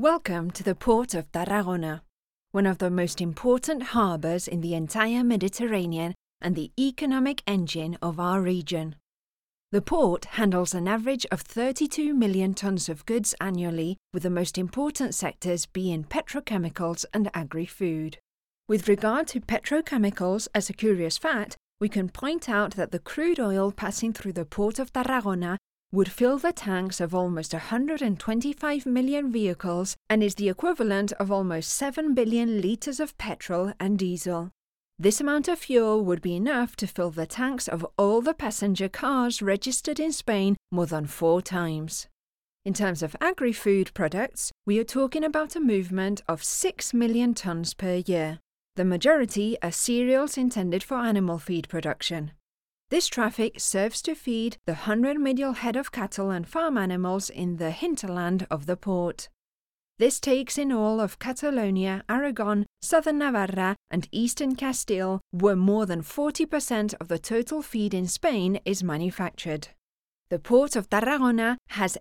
Welcome to the port of Tarragona, one of the most important harbours in the entire Mediterranean and the economic engine of our region. The port handles an average of 32 million tonnes of goods annually, with the most important sectors being petrochemicals and agri-food. With regard to petrochemicals, as a curious fact, we can point out that the crude oil passing through the port of Tarragona would fill the tanks of almost 125 million vehicles and is the equivalent of almost 7 billion litres of petrol and diesel. This amount of fuel would be enough to fill the tanks of all the passenger cars registered in Spain more than 4 times. In terms of agri-food products, we are talking about a movement of 6 million tonnes per year. The majority are cereals intended for animal feed production. This traffic serves to feed the 100 million head of cattle and farm animals in the hinterland of the port. This takes in all of Catalonia, Aragon, southern Navarra and eastern Castile, where more than 40% of the total feed in Spain is manufactured. The port of Tarragona has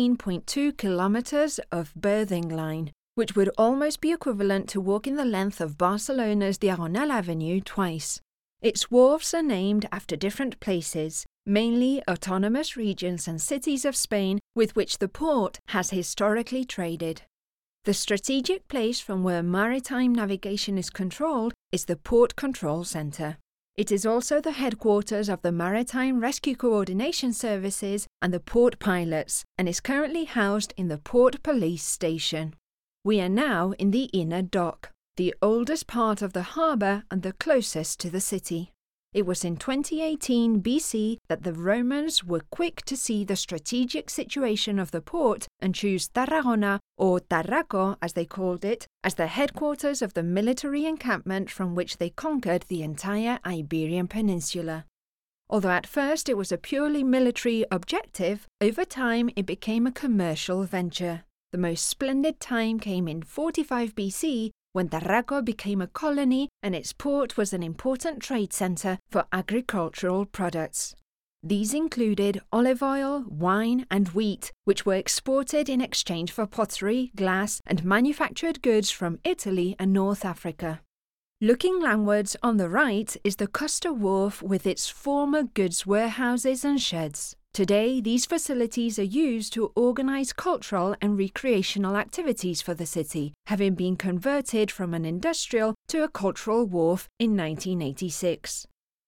18.2 kilometers of berthing line, which would almost be equivalent to walking the length of Barcelona's Diagonal Avenue twice. Its wharves are named after different places, mainly autonomous regions and cities of Spain with which the port has historically traded. The strategic place from where maritime navigation is controlled is the Port Control Centre. It is also the headquarters of the Maritime Rescue Coordination Services and the Port Pilots, and is currently housed in the Port Police Station. We are now in the inner dock, the oldest part of the harbour and the closest to the city. It was in 2018 BC that the Romans were quick to see the strategic situation of the port and choose Tarragona, or Tarraco as they called it, as the headquarters of the military encampment from which they conquered the entire Iberian Peninsula. Although at first it was a purely military objective, over time it became a commercial venture. The most splendid time came in 45 BC, when Tarraco became a colony and its port was an important trade centre for agricultural products. These included olive oil, wine and wheat, which were exported in exchange for pottery, glass and manufactured goods from Italy and North Africa. Looking landwards on the right is the Costa Wharf with its former goods warehouses and sheds. Today, these facilities are used to organise cultural and recreational activities for the city, having been converted from an industrial to a cultural wharf in 1986.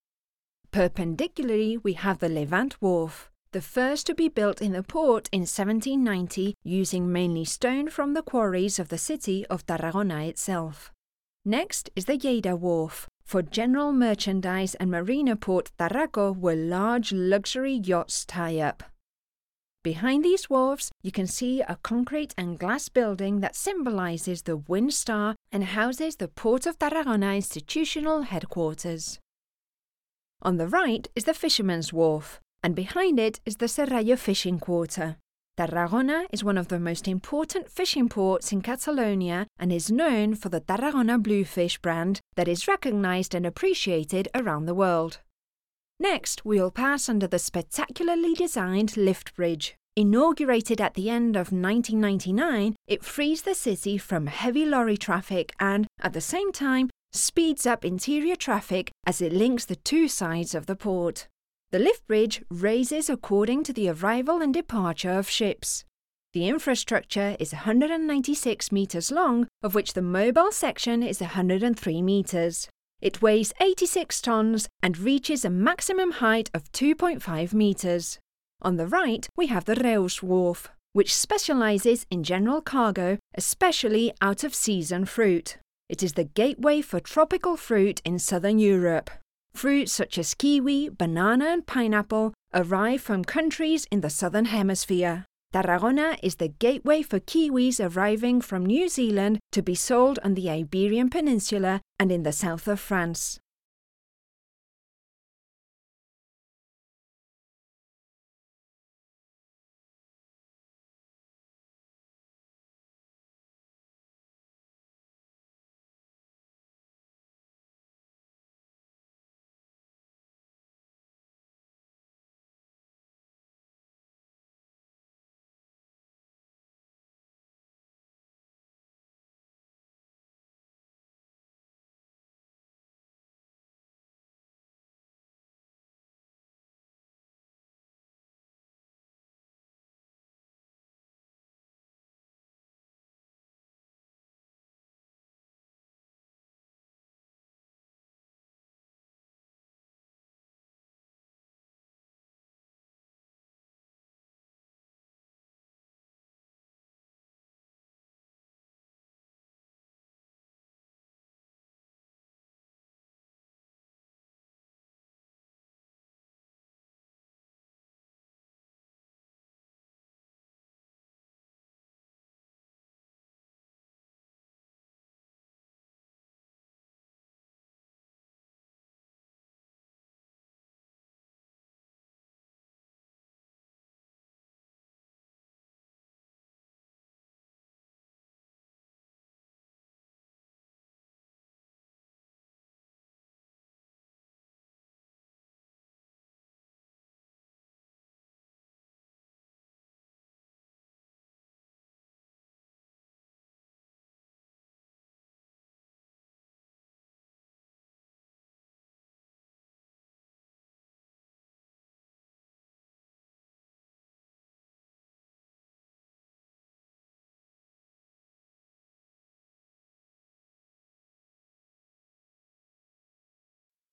Perpendicularly, we have the Levant Wharf, the first to be built in the port in 1790 using mainly stone from the quarries of the city of Tarragona itself. Next is the Lleida Wharf, for general merchandise and marina port Tarraco where large luxury yachts tie up. Behind these wharves, you can see a concrete and glass building that symbolises the Wind Star and houses the Port of Tarragona institutional headquarters. On the right is the Fisherman's Wharf, and behind it is the Serrallo Fishing Quarter. Tarragona is one of the most important fishing ports in Catalonia and is known for the Tarragona Bluefish brand that is recognised and appreciated around the world. Next, we'll pass under the spectacularly designed lift bridge. Inaugurated at the end of 1999, it frees the city from heavy lorry traffic and, at the same time, speeds up interior traffic as it links the two sides of the port. The lift bridge raises according to the arrival and departure of ships. The infrastructure is 196 metres long, of which the mobile section is 103 metres. It weighs 86 tonnes and reaches a maximum height of 2.5 metres. On the right, we have the Reus Wharf, which specialises in general cargo, especially out-of-season fruit. It is the gateway for tropical fruit in southern Europe. Fruits such as kiwi, banana and pineapple arrive from countries in the southern hemisphere. Tarragona is the gateway for kiwis arriving from New Zealand to be sold on the Iberian Peninsula and in the south of France.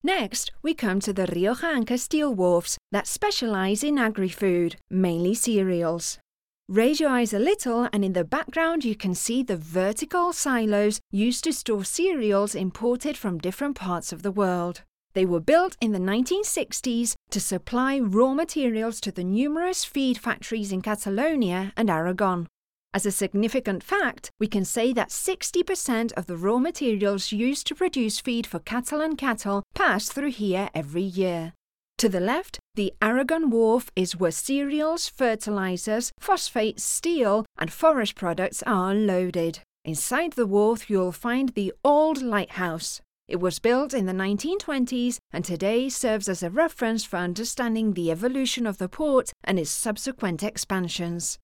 Next, we come to the Rioja Anchor steel wharfs that specialise in agri-food, mainly cereals. Raise your eyes a little and in the background you can see the vertical silos used to store cereals imported from different parts of the world. They were built in the 1960s to supply raw materials to the numerous feed factories in Catalonia and Aragon. As a significant fact, we can say that 60% of the raw materials used to produce feed for Catalan cattle pass through here every year. To the left, the Aragon wharf is where cereals, fertilizers, phosphates, steel, and forest products are unloaded. Inside the wharf, you'll find the old lighthouse. It was built in the 1920s and today serves as a reference for understanding the evolution of the port and its subsequent expansions.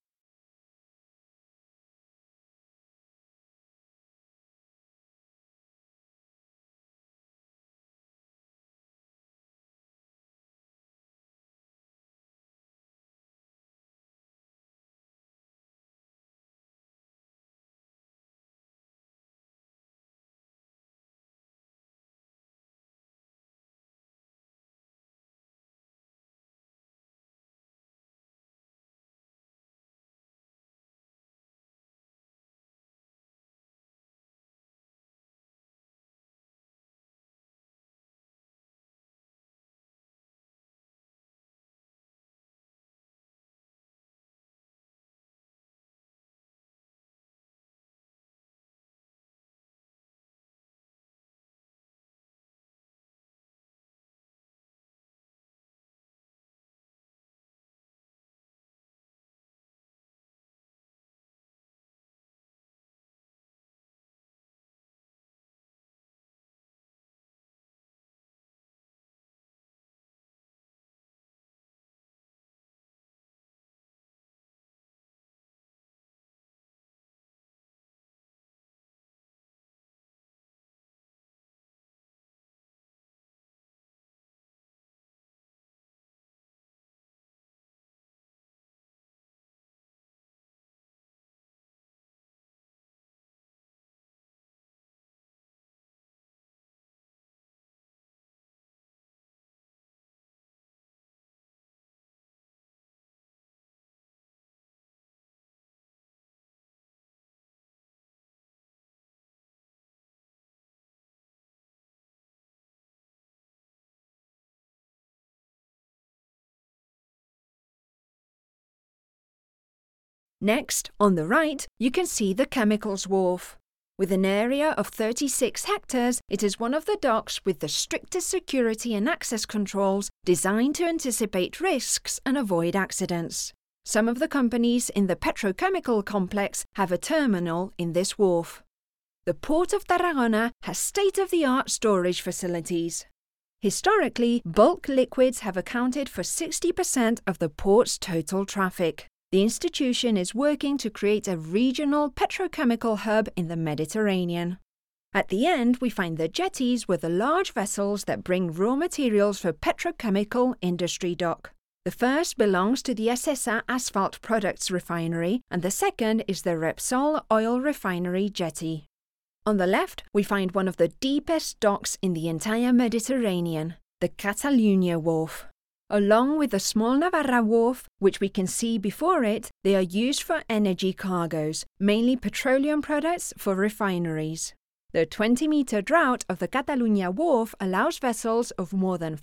Next, on the right, you can see the chemicals wharf. With an area of 36 hectares, it is one of the docks with the strictest security and access controls designed to anticipate risks and avoid accidents. Some of the companies in the petrochemical complex have a terminal in this wharf. The Port of Tarragona has state-of-the-art storage facilities. Historically, bulk liquids have accounted for 60% of the port's total traffic. The institution is working to create a regional petrochemical hub in the Mediterranean. At the end, we find the jetties with the large vessels that bring raw materials for petrochemical industry dock. The first belongs to the Acesa Asphalt Products Refinery, and the second is the Repsol Oil Refinery jetty. On the left, we find one of the deepest docks in the entire Mediterranean, the Catalunya Wharf. Along with the small Navarra Wharf, which we can see before it, they are used for energy cargoes, mainly petroleum products for refineries. The 20-meter draught of the Catalunya Wharf allows vessels of more than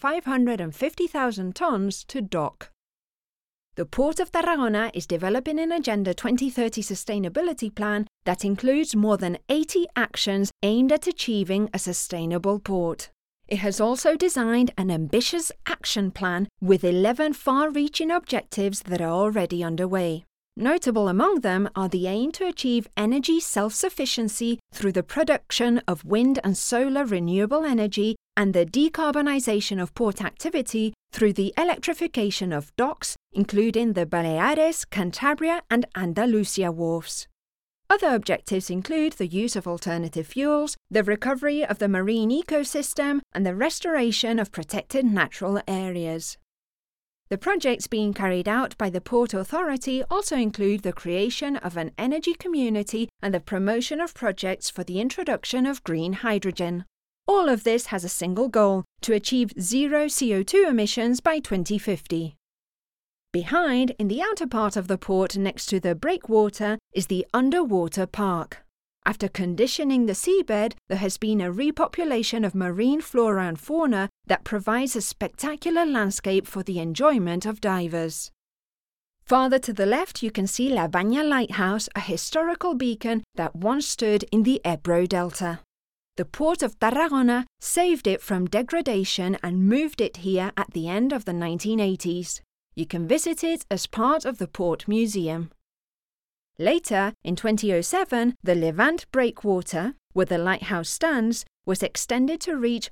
550,000 tons to dock. The Port of Tarragona is developing an Agenda 2030 sustainability plan that includes more than 80 actions aimed at achieving a sustainable port. It has also designed an ambitious action plan with 11 far-reaching objectives that are already underway. Notable among them are the aim to achieve energy self-sufficiency through the production of wind and solar renewable energy and the decarbonisation of port activity through the electrification of docks, including the Baleares, Cantabria and Andalusia wharfs. Other objectives include the use of alternative fuels, the recovery of the marine ecosystem, and the restoration of protected natural areas. The projects being carried out by the Port Authority also include the creation of an energy community and the promotion of projects for the introduction of green hydrogen. All of this has a single goal: to achieve zero CO2 emissions by 2050. Behind, in the outer part of the port next to the breakwater, is the underwater park. After conditioning the seabed, there has been a repopulation of marine flora and fauna that provides a spectacular landscape for the enjoyment of divers. Farther to the left, you can see La Baña Lighthouse, a historical beacon that once stood in the Ebro Delta. The port of Tarragona saved it from degradation and moved it here at the end of the 1980s. You can visit it as part of the Port Museum. Later, in 2007, the Levant Breakwater, where the lighthouse stands, was extended to reach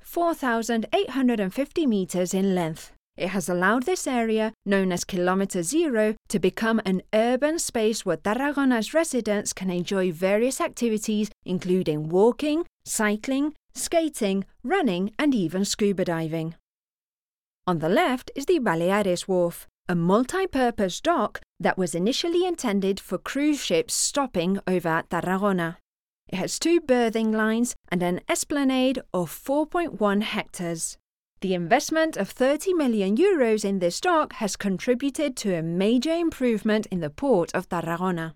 4,850 metres in length. It has allowed this area, known as Kilometre Zero, to become an urban space where Tarragona's residents can enjoy various activities including walking, cycling, skating, running and even scuba diving. On the left is the Baleares Wharf, a multi-purpose dock that was initially intended for cruise ships stopping over at Tarragona. It has 2 berthing lines and an esplanade of 4.1 hectares. The investment of €30 million in this dock has contributed to a major improvement in the port of Tarragona.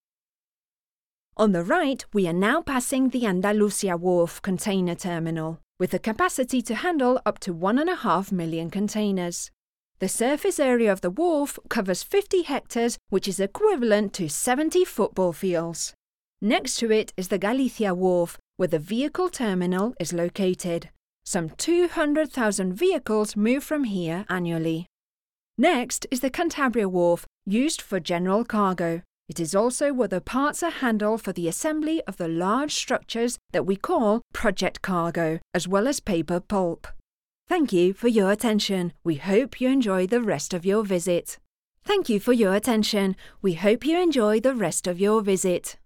On the right, we are now passing the Andalusia Wharf container terminal, with the capacity to handle up to 1.5 million containers. The surface area of the wharf covers 50 hectares, which is equivalent to 70 football fields. Next to it is the Galicia Wharf, where the vehicle terminal is located. Some 200,000 vehicles move from here annually. Next is the Cantabria Wharf, used for general cargo. It is also where the parts are handled for the assembly of the large structures that we call project cargo, as well as paper pulp. Thank you for your attention. We hope you enjoy the rest of your visit. Thank you for your attention. We hope you enjoy the rest of your visit.